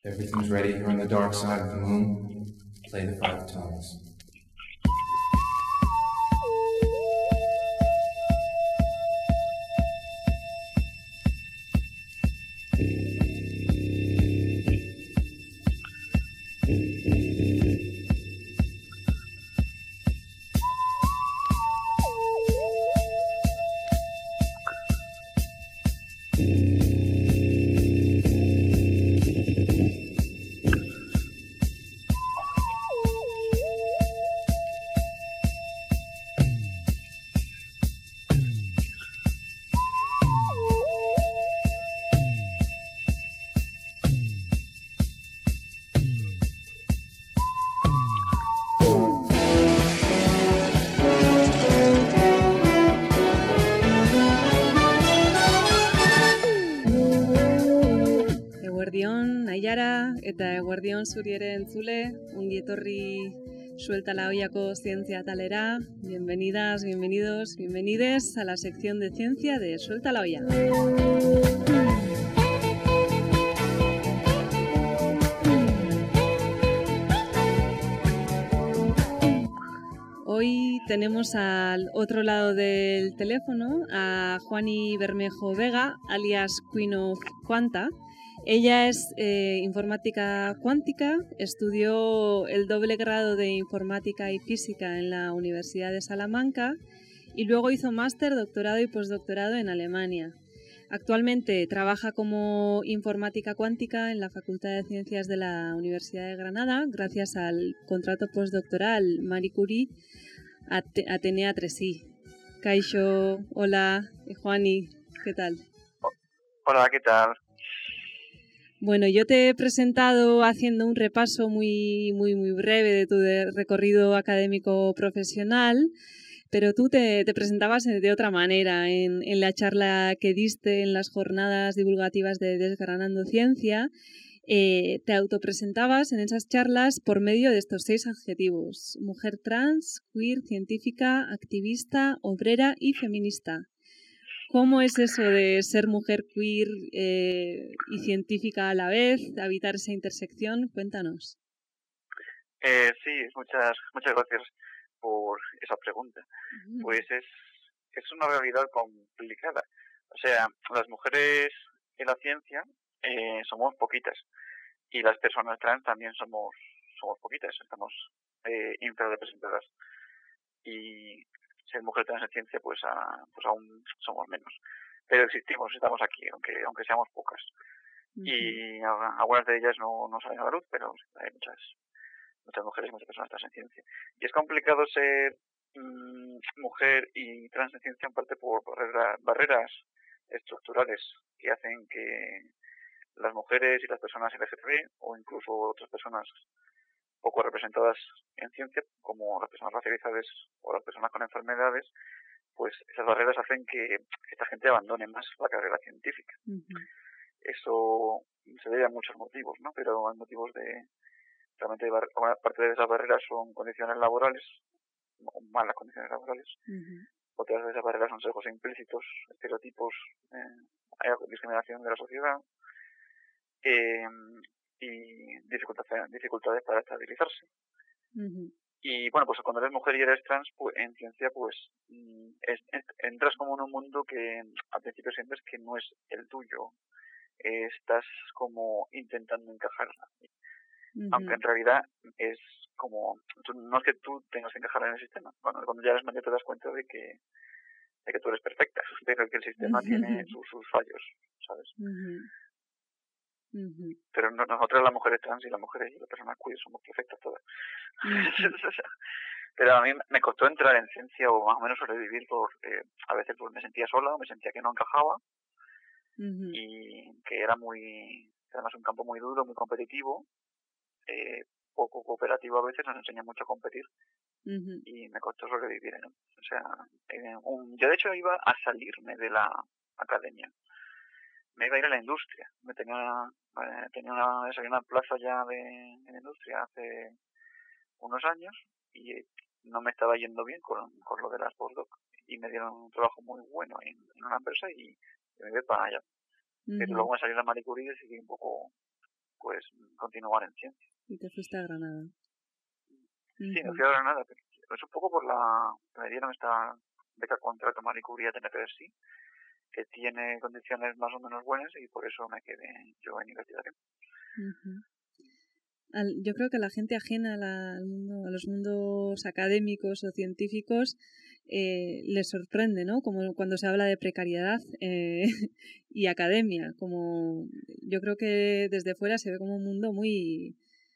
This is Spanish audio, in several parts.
Everything's ready here on the dark side of the moon. Play the five tones. Eguerdion, Naiara, eta eguerdion zuri ere entzule, ongi etorri Suelta la Ollako Zientzia Atalera. Bienvenidas, bienvenidos, bienvenides a la sección de ciencia de Suelta la Olla. Hoy tenemos al otro lado del teléfono a Juani Bermejo Vega, alias Queen of Quanta. Ella es informática cuántica, estudió el doble grado de informática y física en la Universidad de Salamanca y luego hizo máster, doctorado y postdoctorado en Alemania. Actualmente trabaja como informática cuántica en la Facultad de Ciencias de la Universidad de Granada gracias al contrato postdoctoral Marie Curie Atenea 3i. Kaixo, hola, Juani, ¿qué tal? Hola, ¿qué tal? Bueno, yo te he presentado haciendo un repaso muy breve de tu recorrido académico profesional, pero tú te presentabas de otra manera en la charla que diste en las jornadas divulgativas de Desgranando Ciencia. Te autopresentabas en esas charlas por medio de estos 6 adjetivos: mujer trans, queer, científica, activista, obrera y feminista. ¿Cómo es eso de ser mujer queer y científica a la vez, habitar esa intersección? Cuéntanos. Sí, muchas gracias por esa pregunta. Pues es una realidad complicada. O sea, las mujeres en la ciencia somos poquitas y las personas trans también somos poquitas, estamos infrarrepresentadas. Y ser mujer trans en ciencia pues aún somos menos. Pero existimos, estamos aquí, aunque seamos pocas. Y algunas de ellas no salen a la luz, pero hay muchas mujeres y muchas personas trans en ciencia. Y es complicado ser mujer y trans en ciencia en parte por barreras estructurales que hacen que las mujeres y las personas LGTB o incluso otras personas poco representadas en ciencia, como las personas racializadas o las personas con enfermedades, pues esas barreras hacen que esta gente abandone más la carrera científica. Eso se debe a muchos motivos, ¿no? Pero hay motivos realmente parte de esas barreras son condiciones laborales, o malas condiciones laborales. Otras de esas barreras son sesgos implícitos, estereotipos, hay discriminación de la sociedad y dificultades para estabilizarse. Y bueno, pues cuando eres mujer y eres trans, pues en ciencia pues entras como en un mundo que al principio sientes que no es el tuyo. Estás como intentando encajar. Aunque en realidad es como, no es que tú tengas que encajar en el sistema. Cuando ya eres mayor te das cuenta de que tú eres perfecta, de que el sistema tiene sus fallos, ¿sabes? Pero nosotras las mujeres trans y las mujeres y las personas queer somos perfectas todas. Pero a mí me costó entrar en ciencia o más o menos sobrevivir porque a veces pues me sentía sola, me sentía que no encajaba y que era además un campo muy duro, muy competitivo, poco cooperativo a veces, nos enseña mucho a competir y me costó sobrevivir. O sea, yo de hecho iba a salirme de la academia. Me iba a ir a la industria. Tenía una plaza ya en la industria hace unos años y no me estaba yendo bien con lo de las postdoc y me dieron un trabajo muy bueno en una empresa y me iba para allá. Pero luego me salió la Marie Curie y seguí un poco pues continuar en ciencia. Y te fuiste a Granada. Sí, me fui a Granada, pero es un poco por que me dieron esta beca contrato Marie Curie de NPSI, que tiene condiciones más o menos buenas, y por eso me quedé yo en investigación. Yo creo que la gente ajena a los mundos académicos o científicos les sorprende, ¿no? Como cuando se habla de precariedad y academia. Como yo creo que desde fuera se ve como un mundo muy,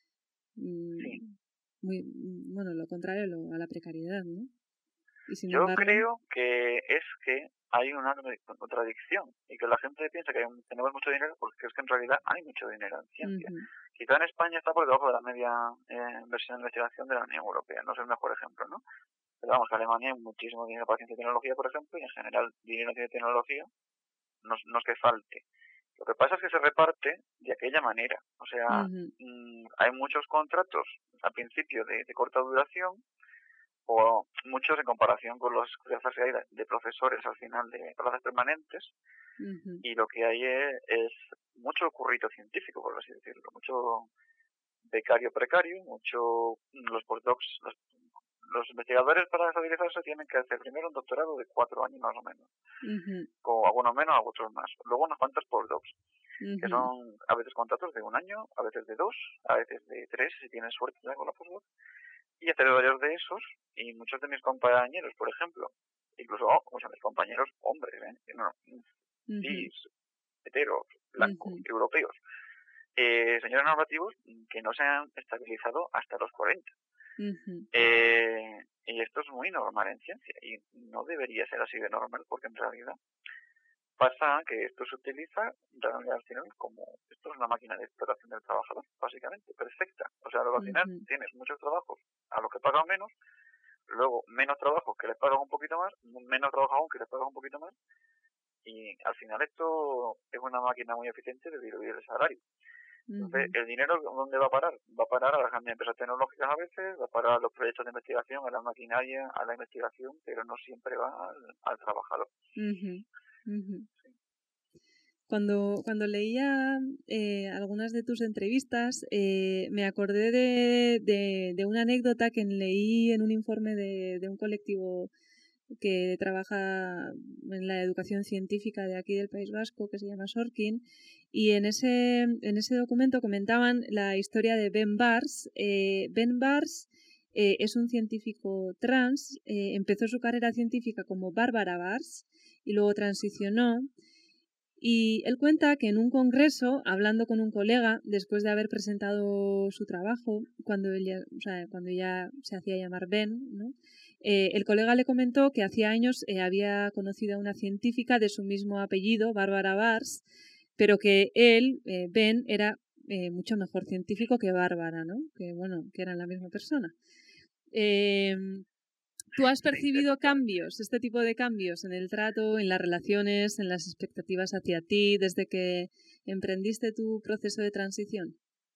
muy, bueno, lo contrario a la precariedad, ¿no? Y sin Yo embargo, creo que hay una contradicción y que la gente piensa que tenemos mucho dinero porque es que en realidad hay mucho dinero en ciencia. Quizá en España está por debajo de la media inversión en investigación de la Unión Europea, no es el mejor ejemplo, ¿no? Pero vamos, que Alemania hay muchísimo dinero para ciencia y tecnología, por ejemplo, y en general dinero en ciencia y tecnología no es que falte. Lo que pasa es que se reparte de aquella manera. O sea, hay muchos contratos al principio de corta duración, o muchos en comparación con los plazas que hay de profesores al final de plazas permanentes, y lo que hay es mucho currito científico, por así decirlo, mucho becario precario, mucho los postdocs, los investigadores para estabilizarse tienen que hacer primero un doctorado de 4 años más o menos, con algunos menos, otros más, luego unos cuantos postdocs, que son a veces contratos de 1 año, a veces de 2, a veces de 3 si tienes suerte con la postdoc, y hacer varios de esos, y muchos de mis compañeros, por ejemplo, incluso mis compañeros hombres, cis, heteros, blancos, europeos, señores normativos que no se han estabilizado hasta los 40. Y esto es muy normal en ciencia, y no debería ser así de normal, porque en realidad pasa que esto se utiliza al final como, esto es una máquina de explotación del trabajador, básicamente, perfecta. O sea, luego al final tienes muchos trabajos a los que pagan menos, luego menos trabajos que les pagan un poquito más, menos trabajo aún que les pagan un poquito más, y al final esto es una máquina muy eficiente de diluir el salario. Entonces, ¿el dinero dónde va a parar? Va a parar a las grandes empresas tecnológicas a veces, va a parar a los proyectos de investigación, a la maquinaria, a la investigación, pero no siempre va al trabajador. Cuando leía algunas de tus entrevistas, me acordé de una anécdota que leí en un informe de un colectivo que trabaja en la educación científica de aquí del País Vasco, que se llama Sorkin, y en ese documento comentaban la historia de Ben Bars. Ben Bars es un científico trans, empezó su carrera científica como Bárbara Bars y luego transicionó. Y él cuenta que en un congreso, hablando con un colega, después de haber presentado su trabajo, cuando ya se hacía llamar Ben, ¿no? El colega le comentó que hacía años había conocido a una científica de su mismo apellido, Bárbara Bars, pero que él, Ben, era mucho mejor científico que Bárbara, ¿no? Que eran la misma persona. ¿Tú has percibido este tipo de cambios en el trato, en las relaciones, en las expectativas hacia ti, desde que emprendiste tu proceso de transición?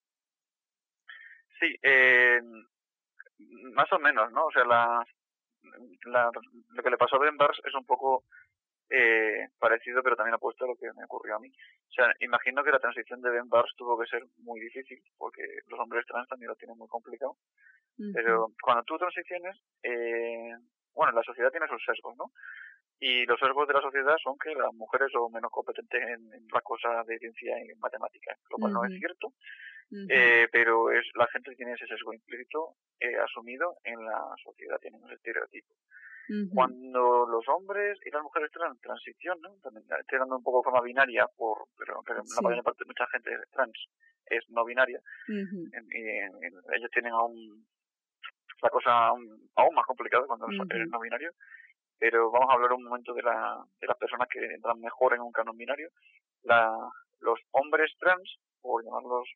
Sí, más o menos, ¿no? O sea, lo que le pasó a Ben Bars es un poco parecido, pero también opuesto a lo que me ocurrió a mí. O sea, imagino que la transición de Ben Bars tuvo que ser muy difícil, porque los hombres trans también lo tienen muy complicado. Pero cuando tú transiciones, la sociedad tiene sus sesgos, ¿no? Y los sesgos de la sociedad son que las mujeres son menos competentes en las cosas de ciencia y matemáticas, lo cual no es cierto, pero la gente tiene ese sesgo implícito asumido en la sociedad, tienen un estereotipo. Cuando los hombres y las mujeres trans transicionan, también estoy dando un poco de forma binaria, pero la mayor parte de mucha gente trans es no binaria, ellos tienen la cosa aún más complicada cuando eres no binario, pero vamos a hablar un momento de las personas que entran mejor en un canon binario. Los hombres trans, por llamarlos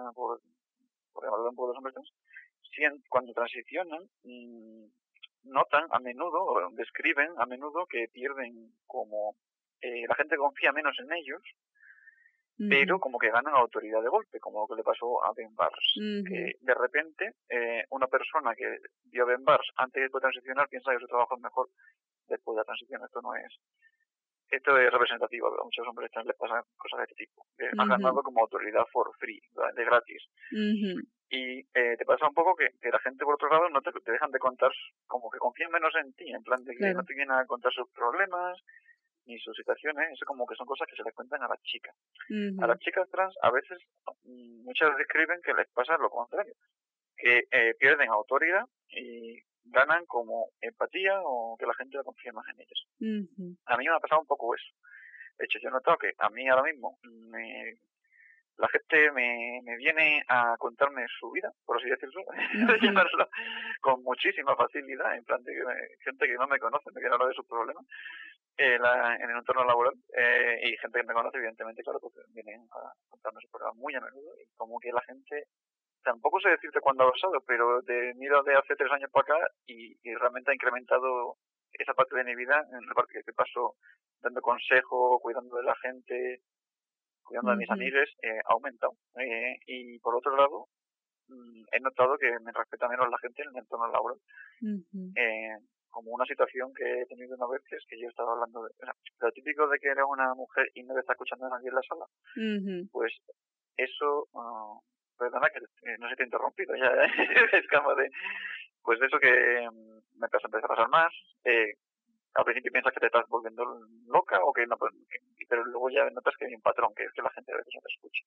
un poco los hombres trans, cuando transicionan, notan a menudo, o describen a menudo que pierden como la gente confía menos en ellos, pero como que ganan autoridad de golpe, como lo que le pasó a Ben Bars, que de repente una persona que vio a Ben Bars antes de transicionar piensa que su trabajo es mejor después de la transición. Esto no es esto es representativo, a muchos hombres trans les pasan cosas de este tipo. Han ganado como autoridad for free, de gratis. Y te pasa un poco que la gente, por otro lado, no te dejan de contar, como que confían menos en ti, en plan de que no te vienen a contar sus problemas ni sus situaciones. Eso como que son cosas que se les cuentan a las chicas. A las chicas trans a veces muchas describen que les pasa lo contrario, que pierden autoridad y ganan como empatía o que la gente confía más en ellas. A mí me ha pasado un poco eso. De hecho, yo he notado que a mí ahora mismo la gente me viene a contarme su vida, por así decirlo, con muchísima facilidad, en plan de gente que no me conoce, me quiere hablar de sus problemas en el entorno laboral, y gente que me conoce, evidentemente, claro, porque vienen a contarme sus problemas muy a menudo, y como que la gente, tampoco sé decirte cuándo ha pasado, pero miro de hace 3 años para acá y realmente ha incrementado esa parte de mi vida, en la parte que paso dando consejo, cuidando de la gente, cuidando de mis amigos, ha aumentado. Y por otro lado, he notado que me respeta menos la gente en el entorno laboral. Como una situación que he tenido una vez, que es que yo estaba hablando de... O sea, lo típico de que eres una mujer y no te está escuchando a nadie en la sala, pues eso... perdona que no se te ha interrumpido, ya es como de... Pues eso que me empieza a pasar más. Al principio piensas que te estás volviendo loca o que no, pero luego ya notas que hay un patrón, que es que la gente a veces no te escucha.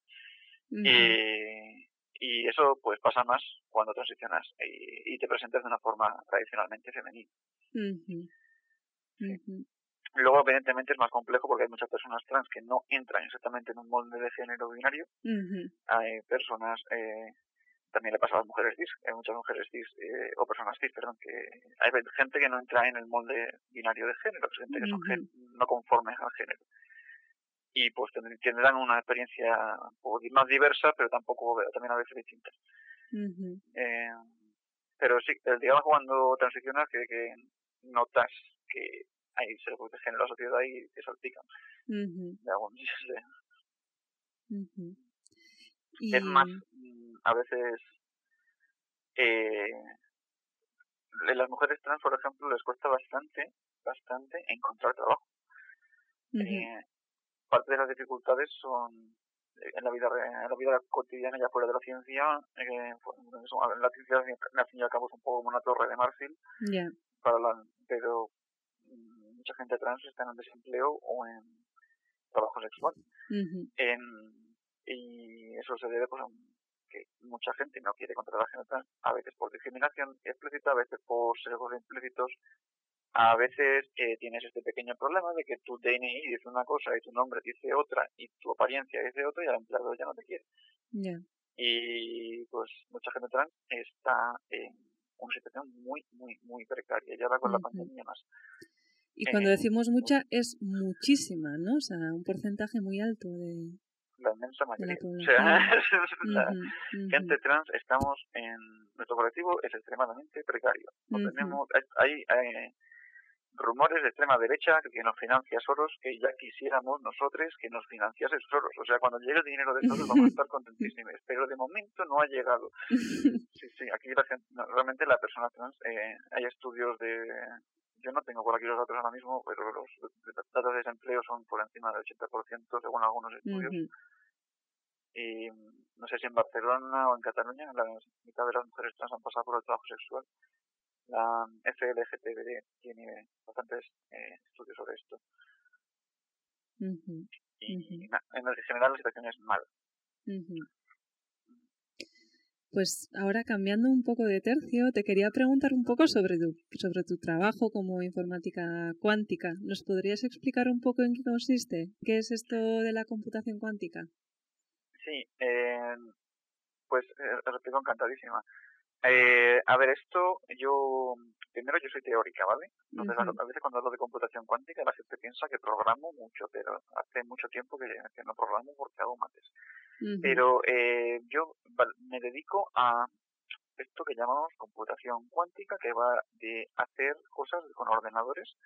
Y eso pues pasa más cuando transicionas y te presentas de una forma tradicionalmente femenina. Luego, evidentemente, es más complejo porque hay muchas personas trans que no entran exactamente en un molde de género binario. Hay personas... también le pasa a las mujeres cis, hay muchas mujeres cis, o personas cis, perdón, que hay gente que no entra en el molde binario de género, gente que son no conformes al género. Y pues tendrán una experiencia más diversa, pero también a veces distinta. Pero sí, digamos cuando transicionas que notas que hay sesgos de género en la sociedad y te salpican. Es más, a veces las mujeres trans, por ejemplo, les cuesta bastante encontrar trabajo. Parte de las dificultades son en la vida cotidiana, ya fuera de la ciencia. La ciencia, al fin y al cabo, es un poco como una torre de marfil, pero mucha gente trans está en desempleo o en trabajo sexual. Y eso se debe pues, a que mucha gente no quiere contratar a gente trans, a veces por discriminación explícita, a veces por sesgos implícitos. A veces tienes este pequeño problema de que tu DNI dice una cosa y tu nombre dice otra y tu apariencia dice otra y el empleador ya no te quiere. Y pues mucha gente trans está en una situación muy precaria, ya va con la pandemia más. Y cuando decimos mucha, es muchísima, ¿no? O sea, un porcentaje muy alto de... La inmensa mayoría. O sea, gente trans, estamos en... Nuestro colectivo es extremadamente precario. Tenemos, hay rumores de extrema derecha que nos financia Soros, que ya quisiéramos nosotros que nos financiase Soros. O sea, cuando llegue el dinero de Soros vamos a estar contentísimos. Pero de momento no ha llegado. Sí, aquí la gente, realmente la persona trans, hay estudios de... Yo no tengo por aquí los datos ahora mismo, pero los datos de desempleo son por encima del 80% según algunos estudios. Y no sé si en Barcelona o en Cataluña la mitad de las mujeres trans han pasado por el trabajo sexual. La FLGTB tiene bastantes estudios sobre esto. Y en general la situación es mala. Pues ahora, cambiando un poco de tercio, te quería preguntar un poco sobre tu trabajo como informática cuántica. ¿Nos podrías explicar un poco en qué consiste? ¿Qué es esto de la computación cuántica? Sí, pues lo explico encantadísima. A ver, primero yo soy teórica, ¿vale? Entonces a veces cuando hablo de computación cuántica la gente piensa que programo mucho, pero hace mucho tiempo que no programo porque hago mates. Pero yo me dedico a esto que llamamos computación cuántica, que va de hacer cosas con ordenadores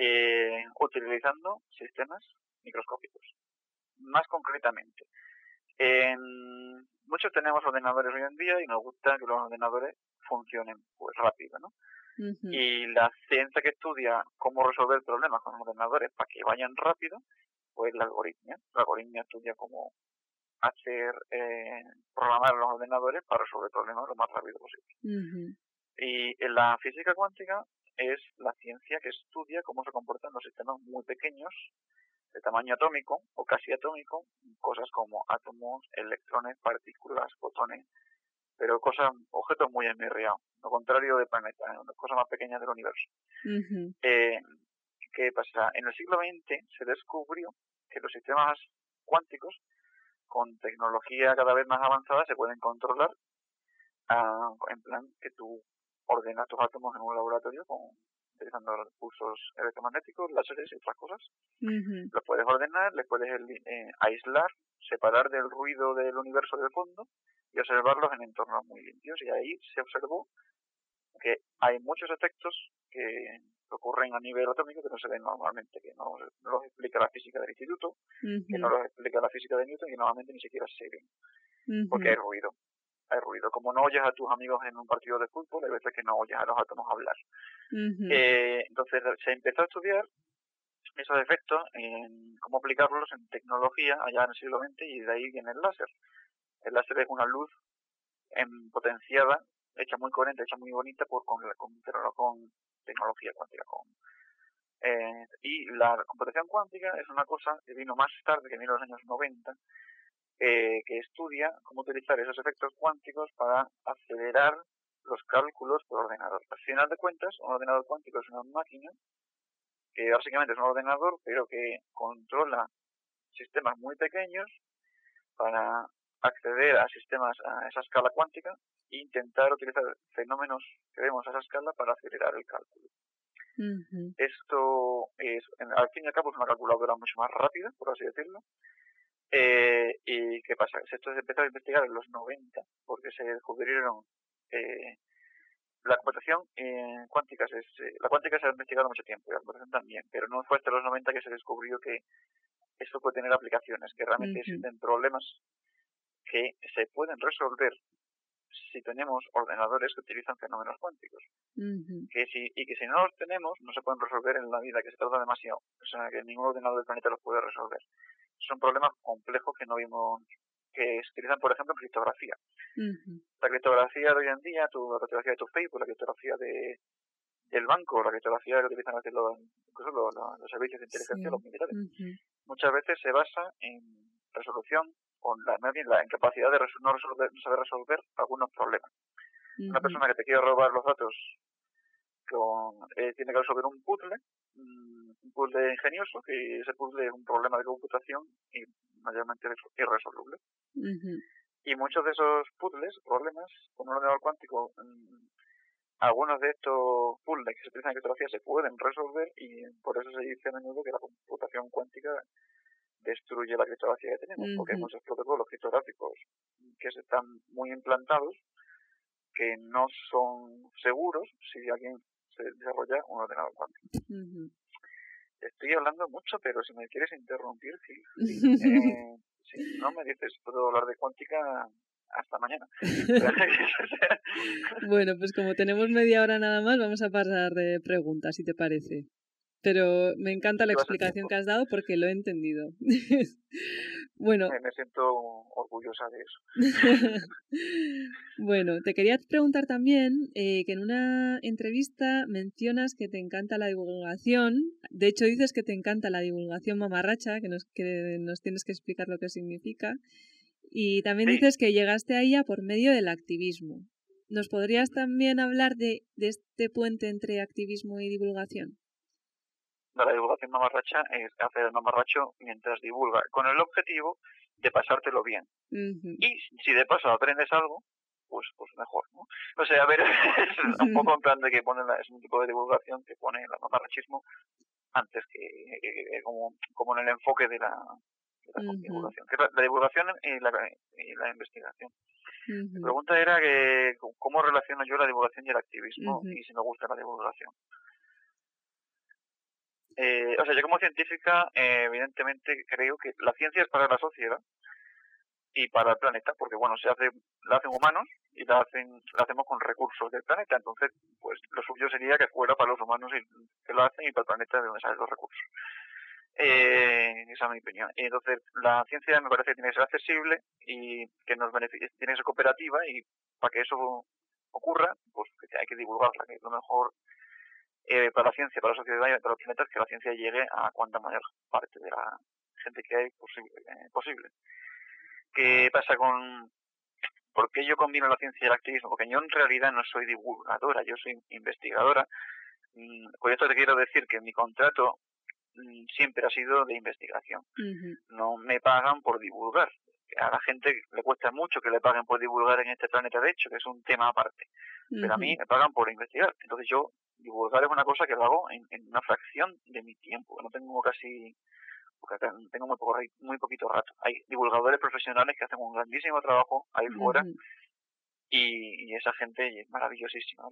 utilizando sistemas microscópicos. Más concretamente, Muchos tenemos ordenadores hoy en día y nos gusta que los ordenadores funcionen pues rápido, ¿no? Y la ciencia que estudia cómo resolver problemas con los ordenadores para que vayan rápido, pues la algoritmia. La algoritmia estudia cómo hacer programar los ordenadores para resolver problemas lo más rápido posible. Y en la física cuántica es la ciencia que estudia cómo se comportan los sistemas muy pequeños, de tamaño atómico o casi atómico, cosas como átomos, electrones, partículas, fotones, pero objetos muy MRA, lo contrario de planetas, cosas más pequeñas del universo. ¿Qué pasa? En el siglo XX se descubrió que los sistemas cuánticos, con tecnología cada vez más avanzada, se pueden controlar en plan que tú ordenas tus átomos en un laboratorio utilizando pulsos electromagnéticos, láseres y otras cosas. Los puedes ordenar, les puedes aislar, separar del ruido del universo del fondo y observarlos en entornos muy limpios. Y ahí se observó que hay muchos efectos que ocurren a nivel atómico que no se ven normalmente, que no los explica la física del instituto, que no los explica la física de Newton y normalmente ni siquiera se ven, porque hay ruido. Hay ruido. Como no oyes a tus amigos en un partido de fútbol, hay veces que no oyes a los átomos hablar. Entonces se empezó a estudiar esos efectos, cómo aplicarlos en tecnología allá en el siglo XX, y de ahí viene el láser. El láser es una luz potenciada, hecha muy coherente, hecha muy bonita con tecnología cuántica. Y la computación cuántica es una cosa que vino más tarde, que vino en los años 90, que estudia cómo utilizar esos efectos cuánticos para acelerar los cálculos por ordenador. Al final de cuentas, un ordenador cuántico es una máquina que básicamente es un ordenador, pero que controla sistemas muy pequeños para acceder a sistemas a esa escala cuántica e intentar utilizar fenómenos que vemos a esa escala para acelerar el cálculo. Esto es, al fin y al cabo, es una calculadora mucho más rápida, por así decirlo. ¿Y qué pasa? Esto se empezó a investigar en los 90 porque se descubrieron la computación cuántica. La cuántica se ha investigado mucho tiempo y la computación también, pero no fue hasta los 90 que se descubrió que esto puede tener aplicaciones, que realmente existen problemas que se pueden resolver si tenemos ordenadores que utilizan fenómenos cuánticos. Que si no los tenemos, no se pueden resolver en la vida, que se tarda demasiado. O sea, que ningún ordenador del planeta los puede resolver. Son problemas complejos que no vimos, que se utilizan, por ejemplo, en criptografía. La criptografía de hoy en día, la criptografía de tu Facebook, la criptografía del banco, la criptografía que utilizan incluso los servicios de inteligencia, los militares, muchas veces se basa en resolución, en capacidad de no saber resolver algunos problemas. Una persona que te quiere robar los datos tiene que resolver un puzzle ingenioso, que ese puzzle es un problema de computación y mayormente irresoluble. Y muchos de esos problemas, con un ordenador cuántico, algunos de estos puzzles que se utilizan en criptografía se pueden resolver, y por eso se dice a menudo que la computación cuántica destruye la criptografía que tenemos, porque hay muchos protocolos criptográficos que están muy implantados que no son seguros si alguien se desarrolla un ordenador cuántico. Estoy hablando mucho, pero si me quieres interrumpir, sí. Si no me dices, puedo hablar de cuántica hasta mañana. Bueno, pues como tenemos media hora nada más, vamos a pasar de preguntas, si te parece. Pero me encanta la explicación que has dado porque lo he entendido. Bueno. Me siento orgullosa de eso. Bueno, te quería preguntar también que en una entrevista mencionas que te encanta la divulgación. De hecho, dices que te encanta la divulgación mamarracha, que nos tienes que explicar lo que significa. Y también dices que llegaste a ella por medio del activismo. ¿Nos podrías también hablar de este puente entre activismo y divulgación? La divulgación mamarracha es hacer el mamarracho mientras divulga, con el objetivo de pasártelo bien. Y si de paso aprendes algo, pues mejor, ¿no? O sea, a ver, es un poco en plan de que es un tipo de divulgación que pone el mamarrachismo antes que como en el enfoque de la divulgación. Que la divulgación y la investigación. La pregunta era que cómo relaciono yo la divulgación y el activismo, y si me gusta la divulgación. O sea, yo como científica, evidentemente creo que la ciencia es para la sociedad, y para el planeta, porque bueno, la hacen humanos y la hacemos con recursos del planeta, entonces pues lo suyo sería que fuera para los humanos que lo hacen y para el planeta de donde salen los recursos. Esa es mi opinión. Y entonces la ciencia me parece que tiene que ser accesible y que nos beneficie, tiene que ser cooperativa, y para que eso ocurra, pues hay que divulgarla, que es lo mejor para la ciencia, para la sociedad y para los planetas, que la ciencia llegue a cuanta mayor parte de la gente que hay posible. ¿Qué pasa con...? ¿Por qué yo combino la ciencia y el activismo? Porque yo en realidad no soy divulgadora, yo soy investigadora. Con esto te quiero decir que mi contrato siempre ha sido de investigación. No me pagan por divulgar. A la gente le cuesta mucho que le paguen por divulgar en este planeta, de hecho, que es un tema aparte. Pero a mí me pagan por investigar. Entonces yo, divulgar es una cosa que lo hago en una fracción de mi tiempo. No tengo casi... porque tengo muy poquito rato. Hay divulgadores profesionales que hacen un grandísimo trabajo ahí fuera, y esa gente es maravillosísima.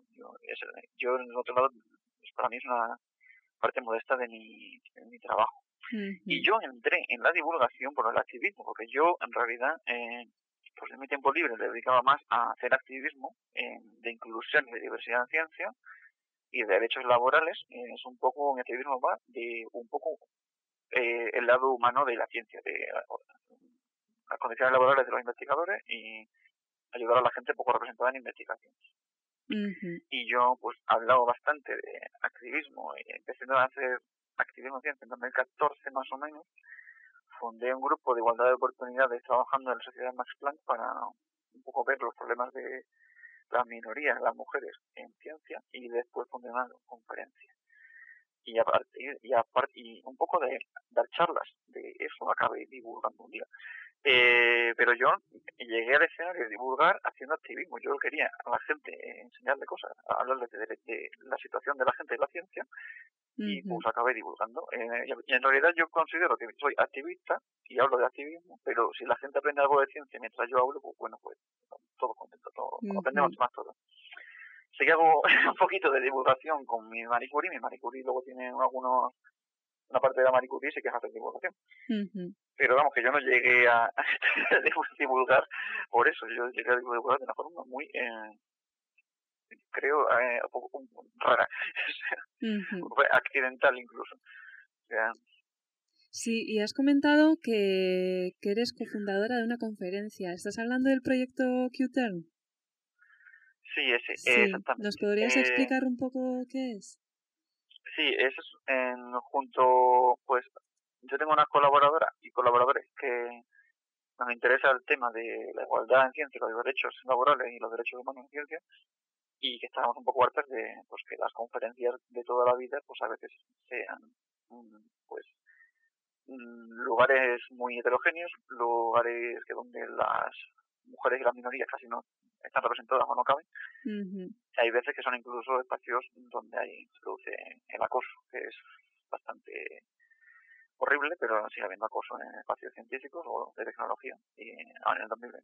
Yo en el otro lado, pues para mí es una parte modesta de mi trabajo. Y yo entré en la divulgación por el activismo, porque yo en realidad pues en mi tiempo libre le dedicaba más a hacer activismo de inclusión y de diversidad en ciencia y de derechos laborales. Es un poco, mi activismo va de un poco el lado humano de la ciencia, de las condiciones laborales de los investigadores y ayudar a la gente poco representada en investigación. Y yo pues he hablado bastante de activismo y empecé a hacer activismo en ciencia en 2014 más o menos. Fundé un grupo de igualdad de oportunidades trabajando en la Sociedad Max Planck para un poco ver los problemas de las minorías, las mujeres en ciencia, y después fundé una conferencia. Y un poco de dar charlas, de eso acabé divulgando un día. Pero yo llegué al escenario de divulgar haciendo activismo. Yo quería a la gente enseñarle cosas, hablarles de la situación de la gente de la ciencia, y pues acabé divulgando. Y en realidad yo considero que soy activista y hablo de activismo, pero si la gente aprende algo de ciencia mientras yo hablo, pues bueno, pues todos contentos, aprendemos más todos. Sí que hago un poquito de divulgación con mi Marie Curie. Mi Marie Curie luego tiene una parte de la Marie Curie sí que es hacer divulgación. Pero vamos, que yo no llegué a divulgar por eso. Yo llegué a divulgar de una forma muy, creo, un poco rara. Accidental incluso. O sea, sí, y has comentado que eres cofundadora de una conferencia. ¿Estás hablando del proyecto Q-Turn? Sí, ese, sí. Exactamente. ¿Nos podrías explicar un poco qué es? Sí, eso es junto, pues, yo tengo unas colaboradoras y colaboradores que nos interesa el tema de la igualdad en ciencia, los derechos laborales y los derechos humanos en ciencia, y que estamos un poco hartos de pues que las conferencias de toda la vida pues a veces sean pues lugares muy heterogéneos, lugares que donde las mujeres y las minorías casi no están representadas o no caben. Hay veces que son incluso espacios donde se produce el acoso, que es bastante horrible, pero sigue habiendo acoso en espacios científicos o de tecnología en el 2020.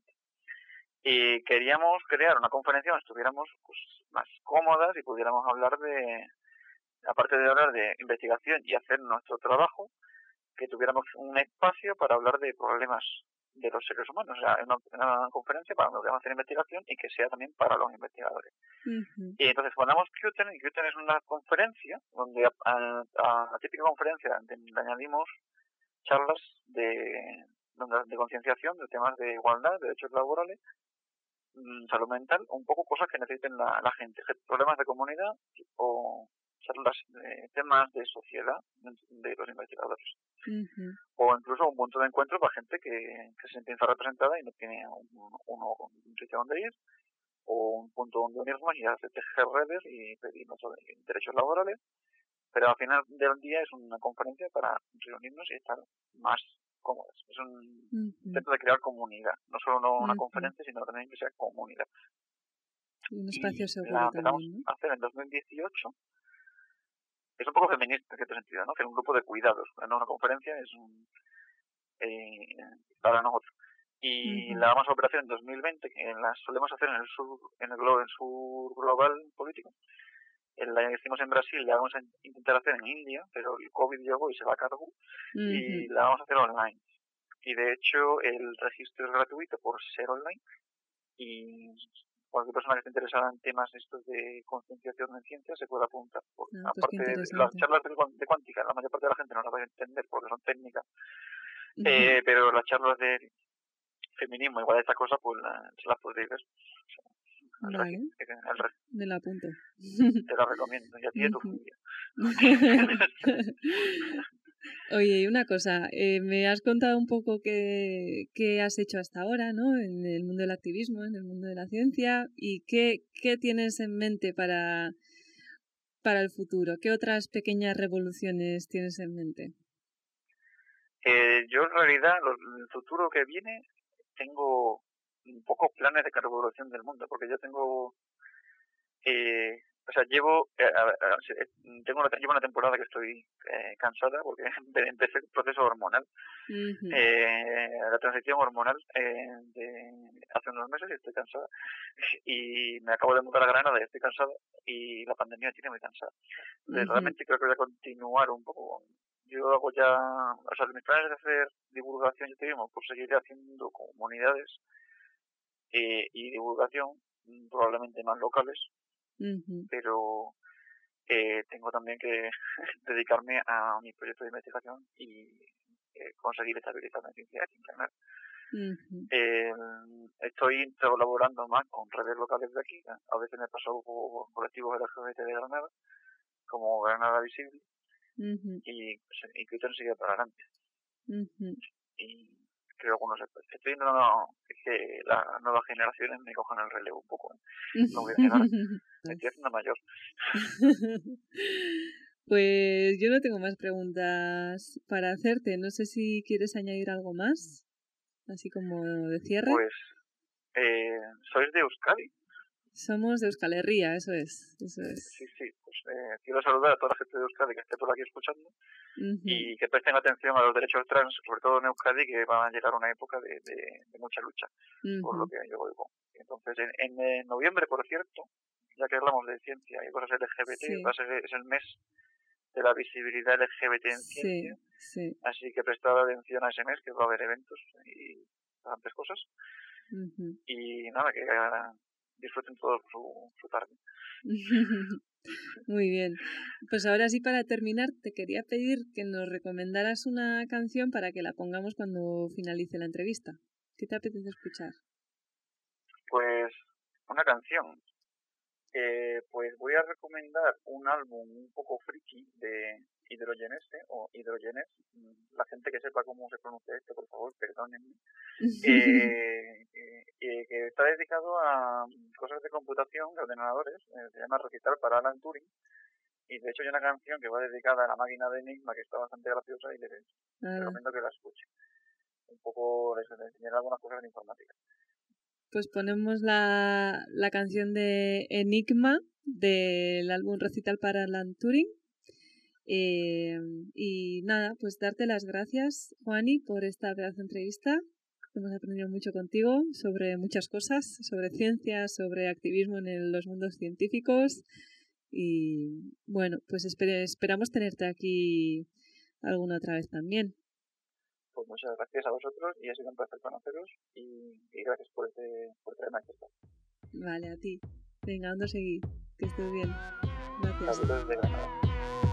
Y queríamos crear una conferencia donde estuviéramos pues más cómodas y pudiéramos hablar aparte de hablar de investigación y hacer nuestro trabajo, que tuviéramos un espacio para hablar de problemas de los seres humanos, o sea, una conferencia para donde podamos hacer investigación y que sea también para los investigadores. Y entonces mandamos Q-Turn, y Q-Turn es una conferencia donde a la típica conferencia le añadimos charlas de concienciación de temas de igualdad, de derechos laborales, salud mental, un poco cosas que necesiten la gente, problemas de comunidad o charlas de temas de sociedad de los investigadores. O incluso un punto de encuentro para gente que se piensa representada y no tiene un sitio donde ir, o un punto donde unirnos y hacer tejer redes y pedir nuestros derechos laborales. Pero al final del día es una conferencia para reunirnos y estar más cómodos. Es un intento de crear comunidad, no solo una conferencia, sino también que sea comunidad. Un espacio seguro la empezamos también, ¿no? a hacer en 2018. Es un poco feminista en cierto sentido, ¿no? Que es un grupo de cuidados, no una conferencia, es para nosotros. Y la vamos a operar en 2020, que las solemos hacer en el sur global político. La hicimos en Brasil, la vamos a intentar hacer en India, pero el COVID llegó y se va a cargo, y la vamos a hacer online. y de hecho el registro es gratuito por ser online y cualquier persona que esté interesada en temas estos de concienciación en ciencia se puede apuntar. Porque, Pues aparte de las charlas de cuántica, la mayor parte de la gente no las va a entender porque son técnicas, pero las charlas de feminismo, igual de esta cosa, pues se las podréis ver. O sea, vale, me la apunto. Te la recomiendo, y a ti y a tu familia. Oye, y una cosa, me has contado un poco qué has hecho hasta ahora, ¿no? En el mundo del activismo, en el mundo de la ciencia, y qué tienes en mente para el futuro. ¿Qué otras pequeñas revoluciones tienes en mente? Yo en realidad, el futuro que viene, tengo pocos planes de revolución del mundo, porque yo tengo... llevo una temporada que estoy cansada porque empecé el proceso hormonal, la transición hormonal hace unos meses y estoy cansada y me acabo de mudar a Granada y estoy cansada y la pandemia tiene muy cansada. Realmente creo que voy a continuar un poco. Yo hago ya, mis planes de hacer divulgación y activismo, pues seguiré haciendo comunidades y divulgación, probablemente más locales, pero tengo también que dedicarme a mi proyecto de investigación y conseguir estabilizar la ciencia en general. Estoy colaborando más con redes locales de aquí. A veces me paso por colectivos LGBT de Granada, como Granada Visible, y Twitter sigue para adelante. Y creo algunos estoy intentando que las nuevas generaciones me cojan el relevo un poco. No voy a negar, me estoy haciendo mayor. Pues yo no tengo más preguntas para hacerte. No sé si quieres añadir algo más, así como de cierre. Pues, ¿sois de Euskadi? Somos de Euskal Herria, eso es. Sí, pues quiero saludar a toda la gente de Euskadi que esté por aquí escuchando y que presten atención a los derechos trans, sobre todo en Euskadi, que van a llegar una época de mucha lucha, por lo que yo oigo. Entonces, en noviembre, por cierto, ya que hablamos de ciencia y cosas LGBT, es el mes de la visibilidad LGBT en ciencia, así que prestad atención a ese mes, que va a haber eventos y bastantes cosas. Y nada, que disfruten todo su tarde. Muy bien. Pues ahora sí, para terminar, te quería pedir que nos recomendaras una canción para que la pongamos cuando finalice la entrevista. ¿Qué te apetece escuchar? Pues una canción. Pues voy a recomendar un álbum un poco friki de Hydrogenese o Hydrogenes. La gente que sepa cómo se pronuncia esto, por favor, perdónenme. Que está dedicado a cosas de computación, de ordenadores. Se llama Recital para Alan Turing. Y de hecho hay una canción que va dedicada a la máquina de Enigma que está bastante graciosa y les recomiendo que la escuchen. Un poco les enseñaré algunas cosas de informática. Pues ponemos la canción de Enigma del álbum Recital para Alan Turing. Y nada, pues darte las gracias, Juani, por esta pedazo de entrevista. Hemos aprendido mucho contigo sobre muchas cosas, sobre ciencia, sobre activismo en los mundos científicos. Y bueno, pues esperamos tenerte aquí alguna otra vez también. Pues muchas gracias a vosotros y ha sido un placer conoceros y gracias por traerme aquí. Vale, a ti. Venga, ando a seguir. Que estés bien. Gracias. Saludos de Granada.